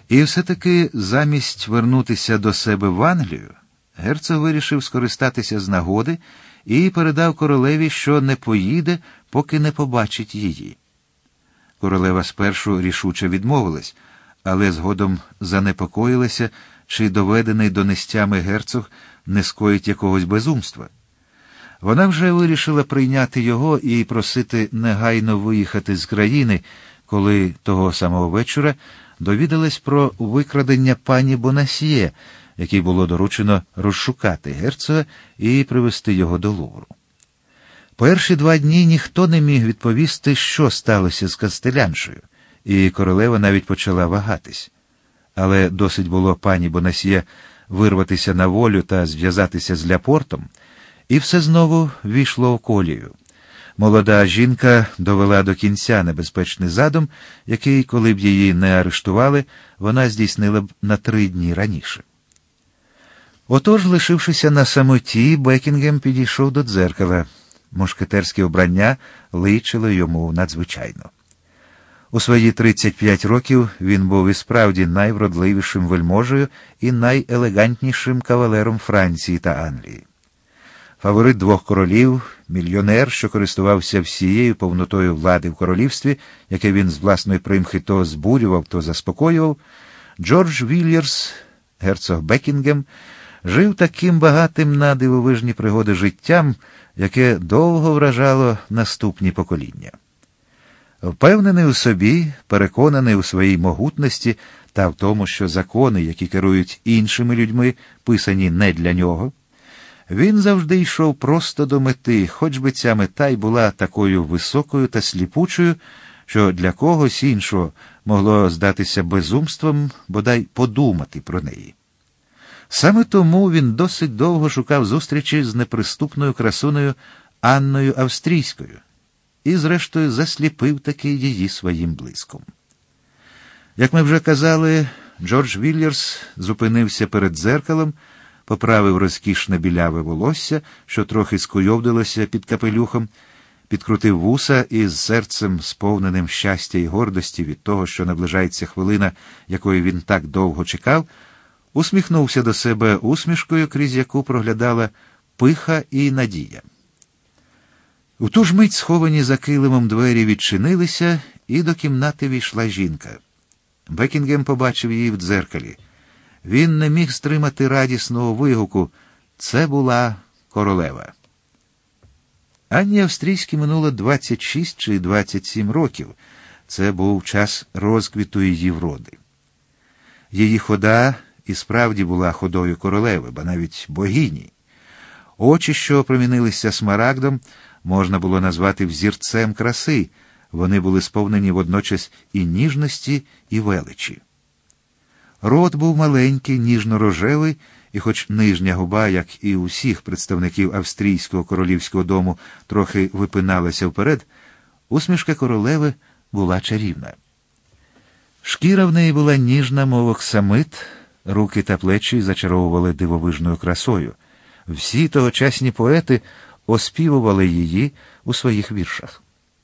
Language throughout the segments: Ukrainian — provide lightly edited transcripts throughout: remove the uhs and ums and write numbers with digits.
І все-таки замість вернутися до себе в Англію, герцог вирішив скористатися з нагоди і передав королеві, що не поїде, поки не побачить її. Королева спершу рішуче відмовилась, але згодом занепокоїлася, чи доведений до нестями герцог не скоїть якогось безумства. Вона вже вирішила прийняти його і просити негайно виїхати з країни, коли того самого вечора довідалась про викрадення пані Бонасьє, якій було доручено розшукати герцога і привезти його до Лувру. Перші 2 дні ніхто не міг відповісти, що сталося з кастеляншею, і королева навіть почала вагатись. Але досить було пані Бонасьє вирватися на волю та зв'язатися з Ляпортом, і все знову війшло в колію. Молода жінка довела до кінця небезпечний задум, який, коли б її не арештували, вона здійснила б на 3 дні раніше. Отож, лишившися на самоті, Бекінгем підійшов до дзеркала. Мушкетерське вбрання личило йому надзвичайно. У свої 35 років він був і справді найвродливішим вельможею і найелегантнішим кавалером Франції та Англії. Фаворит 2 королів, мільйонер, що користувався всією повнотою влади в королівстві, яке він з власної примхи то збурював, то заспокоював, Джордж Вільярс, герцог Бекінгем, жив таким багатим на дивовижні пригоди життям, яке довго вражало наступні покоління. Впевнений у собі, переконаний у своїй могутності та в тому, що закони, які керують іншими людьми, писані не для нього, він завжди йшов просто до мети, хоч би ця мета й була такою високою та сліпучою, що для когось іншого могло здатися безумством, бодай подумати про неї. Саме тому він досить довго шукав зустрічі з неприступною красунею Анною Австрійською і, зрештою, засліпив таки її своїм блиском. Як ми вже казали, Джордж Вільярс зупинився перед дзеркалом, поправив розкішне біляве волосся, що трохи скуйовдилося під капелюхом, підкрутив вуса і з серцем, сповненим щастя і гордості від того, що наближається хвилина, якої він так довго чекав, усміхнувся до себе усмішкою, крізь яку проглядала пиха і надія. У ту ж мить сховані за килимом двері відчинилися, і до кімнати війшла жінка. Бекінгем побачив її в дзеркалі. Він не міг стримати радісного вигуку. Це була королева. Анні Австрійській минуло 26 чи 27 років. Це був час розквіту її вроди. Її хода і справді була ходою королеви, ба навіть богині. Очі, що промінилися смарагдом, можна було назвати взірцем краси. Вони були сповнені водночас і ніжності, і величі. Рот був маленький, ніжно-рожевий, і хоч нижня губа, як і у всіх представників австрійського королівського дому, трохи випиналася вперед, усмішка королеви була чарівна. Шкіра в неї була ніжна, мов оксамит, руки та плечі зачаровували дивовижною красою. Всі тогочасні поети оспівували її у своїх віршах.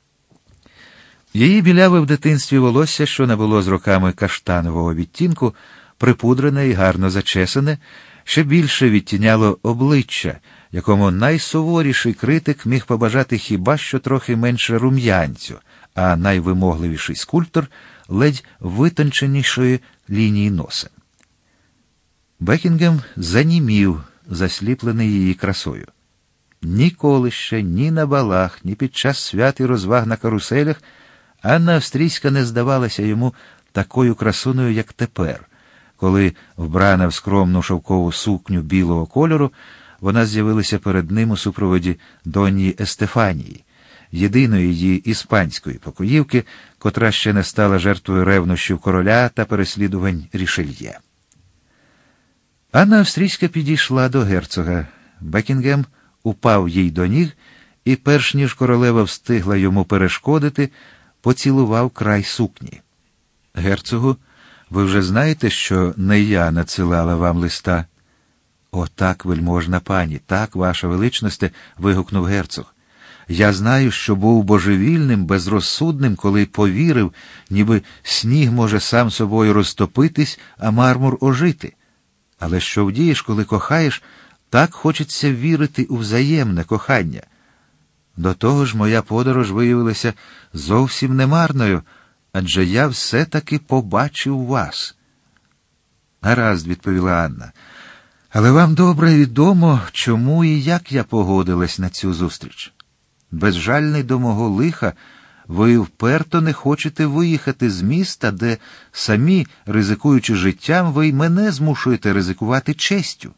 Її біляве в дитинстві волосся, що набуло з роками каштанового відтінку, припудрене і гарно зачесане, ще більше відтіняло обличчя, якому найсуворіший критик міг побажати хіба що трохи менше рум'янцю, а найвимогливіший скульптор – ледь витонченішої лінії носа. Бекінгем занімів, засліплений її красою. Ніколи ще ні на балах, ні під час свят і розваг на каруселях Анна Австрійська не здавалася йому такою красуною, як тепер, коли, вбрана в скромну шовкову сукню білого кольору, вона з'явилася перед ним у супроводі донні Естефанії, єдиної її іспанської покоївки, котра ще не стала жертвою ревнощів короля та переслідувань Рішельє. Анна Австрійська підійшла до герцога. Бекінгем упав їй до ніг і, перш ніж королева встигла йому перешкодити, поцілував край сукні. «Герцогу, ви вже знаєте, що не я надсилала вам листа?» «О, так, вельможна пані, так, ваша величносте», – вигукнув герцог. Я знаю, що був божевільним, безрозсудним, коли повірив, ніби сніг може сам собою розтопитись, а мармур ожити. Але що вдієш, коли кохаєш, так хочеться вірити у взаємне кохання. До того ж, моя подорож виявилася зовсім немарною, адже я все-таки побачив вас. Гаразд, відповіла Анна. Але вам добре відомо, чому і як я погодилась на цю зустріч. Безжальний до мого лиха, ви вперто не хочете виїхати з міста, де самі, ризикуючи життям, ви й мене змушуєте ризикувати честю.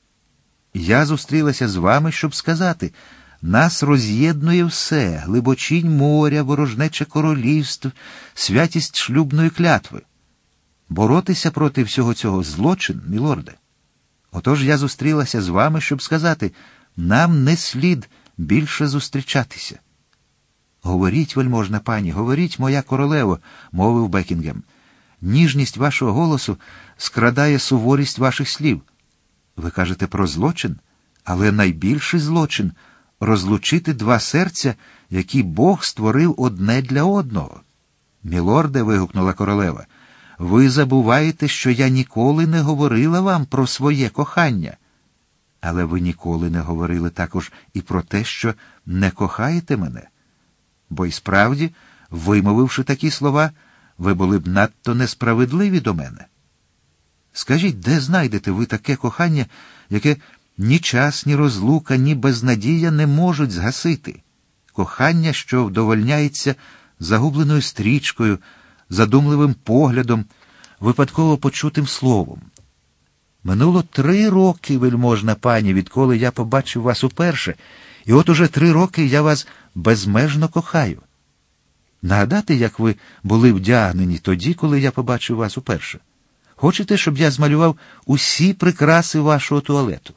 Я зустрілася з вами, щоб сказати, нас роз'єднує все, глибочінь моря, ворожнече королівств, святість шлюбної клятви. Боротися проти всього цього злочин, мілорде. Отож я зустрілася з вами, щоб сказати, нам не слід більше зустрічатися. Говоріть, вельможна пані, говоріть, моя королево, мовив Бекінгем. Ніжність вашого голосу скрадає суворість ваших слів. Ви кажете про злочин, але найбільший злочин – розлучити два серця, які Бог створив одне для одного. Мілорде, вигукнула королева, ви забуваєте, що я ніколи не говорила вам про своє кохання. Але ви ніколи не говорили також і про те, що не кохаєте мене. Бо й справді, вимовивши такі слова, ви були б надто несправедливі до мене. Скажіть, де знайдете ви таке кохання, яке ні час, ні розлука, ні безнадія не можуть згасити? Кохання, що вдовольняється загубленою стрічкою, задумливим поглядом, випадково почутим словом. Минуло 3 роки, вельможна пані, відколи я побачив вас уперше, і от уже 3 роки я вас безмежно кохаю. Нагадати, як ви були вдягнені тоді, коли я побачив вас уперше? Хочете, щоб я змалював усі прикраси вашого туалету?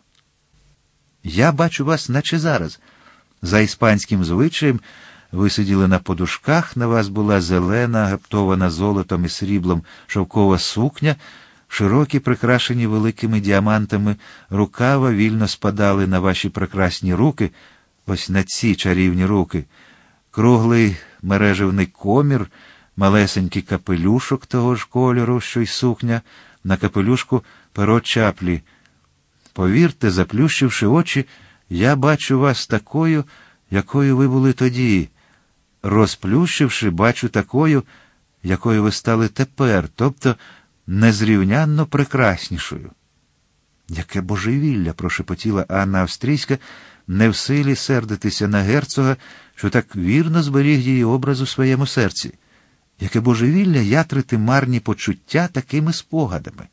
Я бачу вас, наче зараз. За іспанським звичаєм ви сиділи на подушках, на вас була зелена, гаптована золотом і сріблом шовкова сукня, широкі, прикрашені великими діамантами, рукава вільно спадали на ваші прекрасні руки, ось на ці чарівні руки, круглий мережевний комір, малесенький капелюшок того ж кольору, що й сукня, на капелюшку перо чаплі. Повірте, заплющивши очі, я бачу вас такою, якою ви були тоді. Розплющивши, бачу такою, якою ви стали тепер, тобто незрівнянно прекраснішою. Яке божевілля, прошепотіла Анна Австрійська, не в силі сердитися на герцога, що так вірно зберіг її образ у своєму серці. Яке божевілля ятрити марні почуття такими спогадами.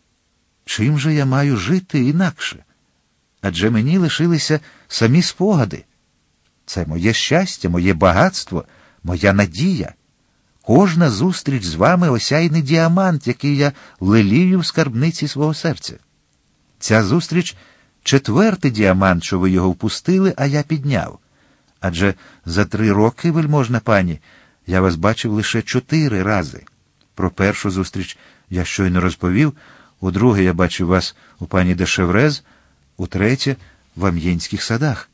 Чим же я маю жити інакше? Адже мені лишилися самі спогади. Це моє щастя, моє багатство, моя надія. Кожна зустріч з вами осяйний діамант, який я лелію в скарбниці свого серця. Ця зустріч – 4-й діамант, що ви його впустили, а я підняв. Адже за 3 роки, вельможна пані, я вас бачив лише 4 рази. Про першу зустріч я щойно розповів, у друге я бачив вас у пані де Шеврез, у третє – в Амьєнських садах.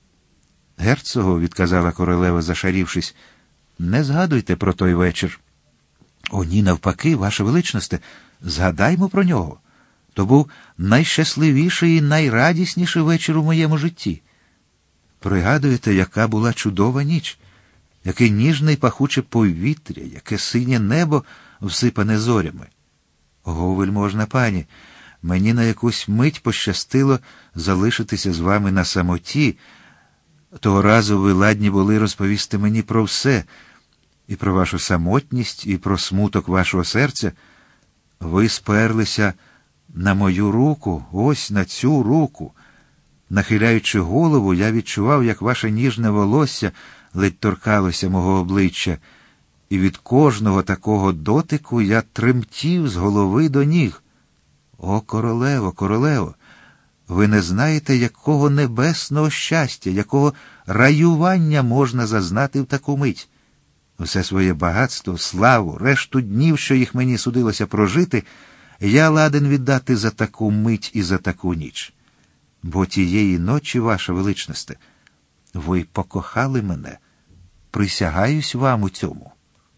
Герцогу, відказала королева, зашарівшись, не згадуйте про той вечір. О, ні, навпаки, ваше величносте, згадаймо про нього. То був найщасливіший і найрадісніший вечір у моєму житті. Пригадуєте, яка була чудова ніч, яке ніжне й пахуче повітря, яке синє небо всипане зорями. Ого, вельможна пані, мені на якусь мить пощастило залишитися з вами на самоті. Того разу ви ладні були розповісти мені про все, і про вашу самотність, і про смуток вашого серця. Ви сперлися на мою руку, ось на цю руку. Нахиляючи голову, я відчував, як ваше ніжне волосся ледь торкалося мого обличчя, і від кожного такого дотику я тремтів з голови до ніг. О, королево, королево! Ви не знаєте, якого небесного щастя, якого раювання можна зазнати в таку мить. Усе своє багатство, славу, решту днів, що їх мені судилося прожити, я ладен віддати за таку мить і за таку ніч. Бо тієї ночі, ваша величносте, Ви покохали мене. Присягаюсь вам у цьому.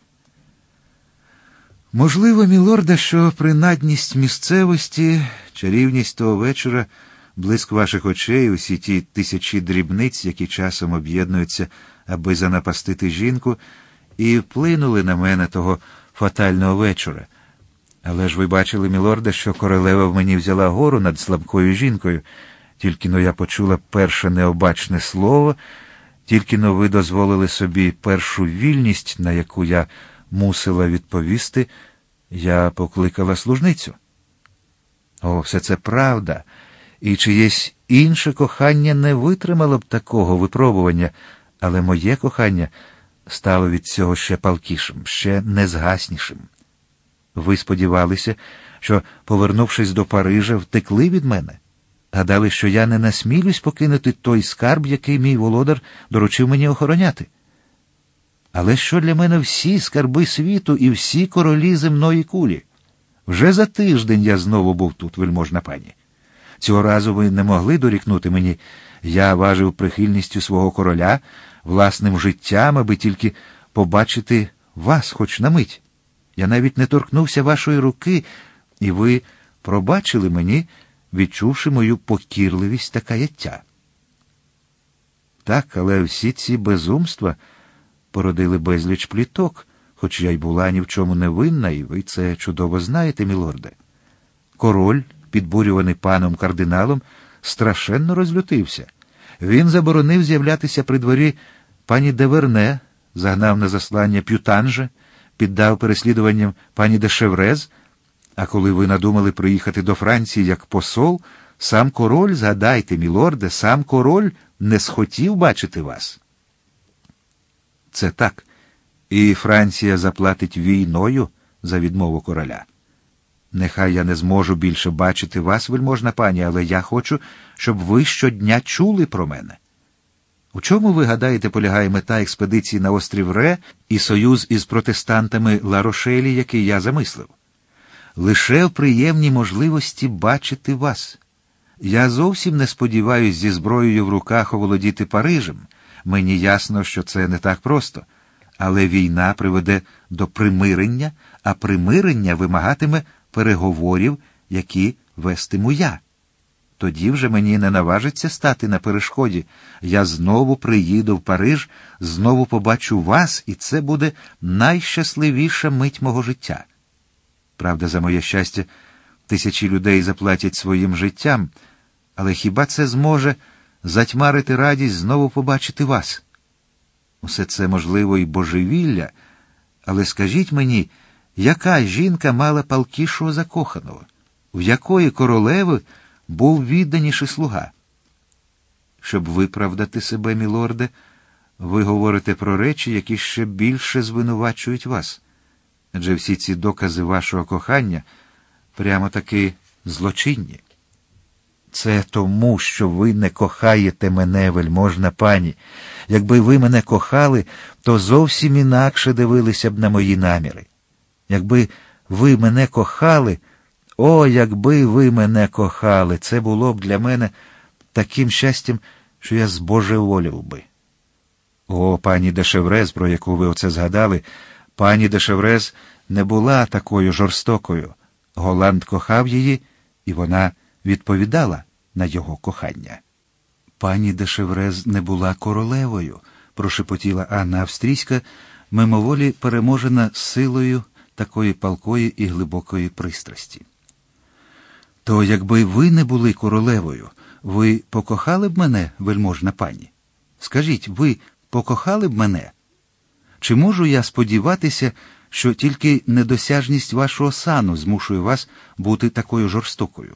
Можливо, мілорде, що принадність місцевості, чарівність того вечора, блиск ваших очей, усі ті тисячі дрібниць, які часом об'єднуються, аби занапастити жінку, і вплинули на мене того фатального вечора. Але ж ви бачили, мілорде, що королева в мені взяла гору над слабкою жінкою. Тільки-но я почула перше необачне слово, тільки-но ви дозволили собі першу вільність, на яку я мусила відповісти, я покликала служницю. О, все це правда. І чиєсь інше кохання не витримало б такого випробування, але моє кохання стало від цього ще палкішим, ще незгаснішим. Ви сподівалися, що, повернувшись до Парижа, втекли від мене? Гадали, що я не насмілюсь покинути той скарб, який мій володар доручив мені охороняти? Але що для мене всі скарби світу і всі королі земної кулі? Вже за тиждень я знову був тут, вельможна пані. Цього разу ви не могли дорікнути мені. Я важив прихильністю свого короля, власним життям, аби тільки побачити вас хоч на мить. Я навіть не торкнувся вашої руки, і ви пробачили мені, відчувши мою покірливість та каяття. Так, але всі ці безумства породили безліч пліток, хоч я й була ні в чому не винна, і ви це чудово знаєте, мілорде. Король, підбурюваний паном кардиналом, страшенно розлютився. Він заборонив з'являтися при дворі пані де Верне, загнав на заслання П'ютанжа, піддав переслідуванням пані де Шеврез, а коли ви надумали приїхати до Франції як посол, сам король, згадайте, мілорде, сам король не схотів бачити вас. Це так. І Франція заплатить війною за відмову короля. Нехай я не зможу більше бачити вас, вельможна пані, але я хочу, щоб ви щодня чули про мене. У чому, ви гадаєте, полягає мета експедиції на острів Ре і союз із протестантами Ла-Рошелі, який я замислив? Лише в приємній можливості бачити вас. Я зовсім не сподіваюсь зі зброєю в руках оволодіти Парижем. Мені ясно, що це не так просто. Але війна приведе до примирення, а примирення вимагатиме переговорів, які вестиму я. Тоді вже мені не наважиться стати на перешкоді. Я знову приїду в Париж, знову побачу вас, і це буде найщасливіша мить мого життя. Правда, за моє щастя, тисячі людей заплатять своїм життям, але хіба це зможе затьмарити радість знову побачити вас? Усе це, можливо, і божевілля, але скажіть мені, яка жінка мала палкішого закоханого? В якої королеви був відданіший слуга? Щоб виправдати себе, мілорде, ви говорите про речі, які ще більше звинувачують вас. Адже всі ці докази вашого кохання прямо-таки злочинні. Це тому, що ви не кохаєте мене, вельможна пані. Якби ви мене кохали, то зовсім інакше дивилися б на мої наміри. Якби ви мене кохали, о, якби ви мене кохали, це було б для мене таким щастям, що я збожеволів би. О, пані де Шеврез, про яку ви оце згадали, пані де Шеврез не була такою жорстокою. Голланд кохав її, і вона відповідала на його кохання. Пані де Шеврез не була королевою, прошепотіла Анна Австрійська, мимоволі переможена силою такої палкої і глибокої пристрасті. То якби ви не були королевою, ви покохали б мене, вельможна пані? Скажіть, ви покохали б мене? Чи можу я сподіватися, що тільки недосяжність вашого сану змушує вас бути такою жорстокою?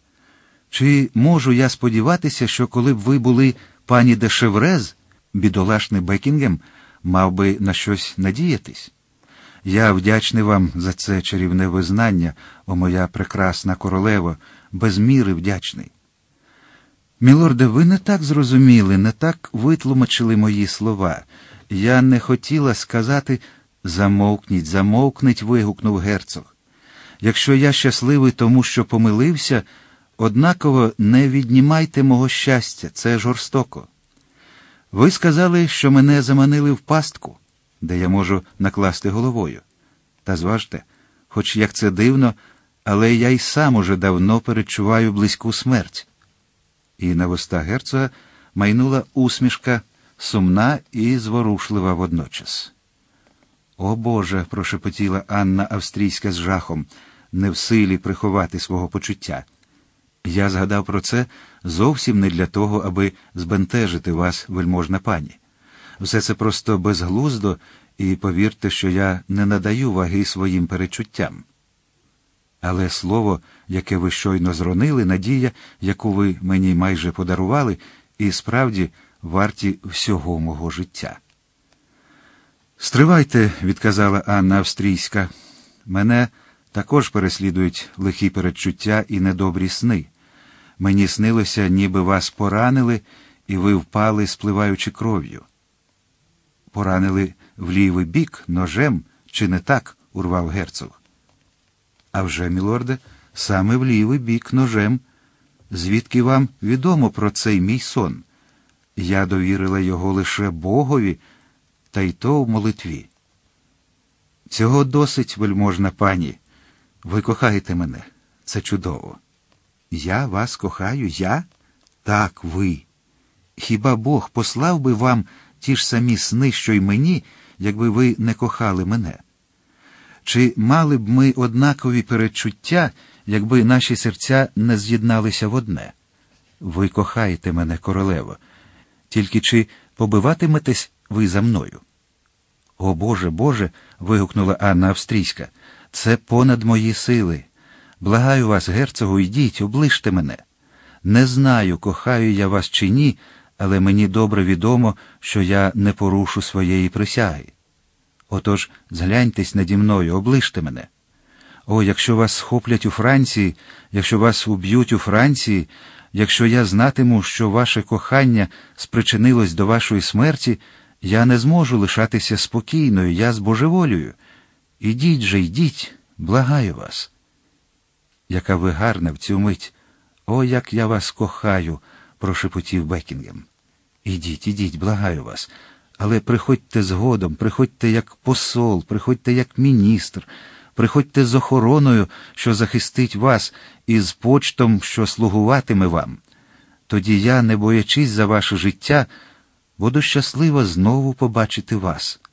Чи можу я сподіватися, що коли б ви були пані де Шеврез, бідолашний Бекінгем мав би на щось надіятись? Я вдячний вам за це чарівне визнання, о моя прекрасна королево, без міри вдячний. Мілорде, ви не так зрозуміли, не так витлумачили мої слова. Я не хотіла сказати «замовкніть, замовкніть», вигукнув герцог. Якщо я щасливий тому, що помилився, однаково не віднімайте мого щастя, це жорстоко. Ви сказали, що мене заманили в пастку, де я можу накласти головою. Та зважте, хоч як це дивно, але я й сам уже давно перечуваю близьку смерть. І на вуста герцога майнула усмішка, сумна і зворушлива водночас. «О Боже!» – прошепотіла Анна Австрійська з жахом, не в силі приховати свого почуття. «Я згадав про це зовсім не для того, аби збентежити вас, вельможна пані. Все це просто безглуздо, і повірте, що я не надаю ваги своїм перечуттям. Але слово, яке ви щойно зронили, надія, яку ви мені майже подарували, і справді варті всього мого життя». «Стривайте», – відказала Анна Австрійська. «Мене також переслідують лихі передчуття і недобрі сни. Мені снилося, ніби вас поранили, і ви впали, спливаючи кров'ю». «Поранили в лівий бік ножем, чи не так?» – урвав герцог. «А вже, мілорде, саме в лівий бік ножем. Звідки вам відомо про цей мій сон? Я довірила його лише Богові, та й то в молитві». «Цього досить, вельможна пані. Ви кохаєте мене. Це чудово». «Я вас кохаю? Я? Так, ви. Хіба Бог послав би вам ті ж самі сни, що й мені, якби ви не кохали мене? Чи мали б ми однакові передчуття, якби наші серця не з'єдналися в одне? Ви кохаєте мене, королево. Тільки чи побиватиметесь ви за мною?» «О Боже, Боже!» – вигукнула Анна Австрійська. «Це понад мої сили. Благаю вас, герцогу, йдіть, оближте мене. Не знаю, кохаю я вас чи ні, але мені добре відомо, що я не порушу своєї присяги. Отож, згляньтесь наді мною, оближте мене. О, якщо вас схоплять у Франції, якщо вас уб'ють у Франції, якщо я знатиму, що ваше кохання спричинилось до вашої смерті, я не зможу лишатися спокійною, я збожеволюю. Ідіть же, йдіть, благаю вас». «Яка ви гарна в цю мить! О, як я вас кохаю!» – прошепотів Бекінгем. «Ідіть, ідіть, благаю вас. Але приходьте згодом, приходьте як посол, приходьте як міністр, приходьте з охороною, що захистить вас, і з почтом, що слугуватиме вам. Тоді я, не боячись за ваше життя, буду щаслива знову побачити вас».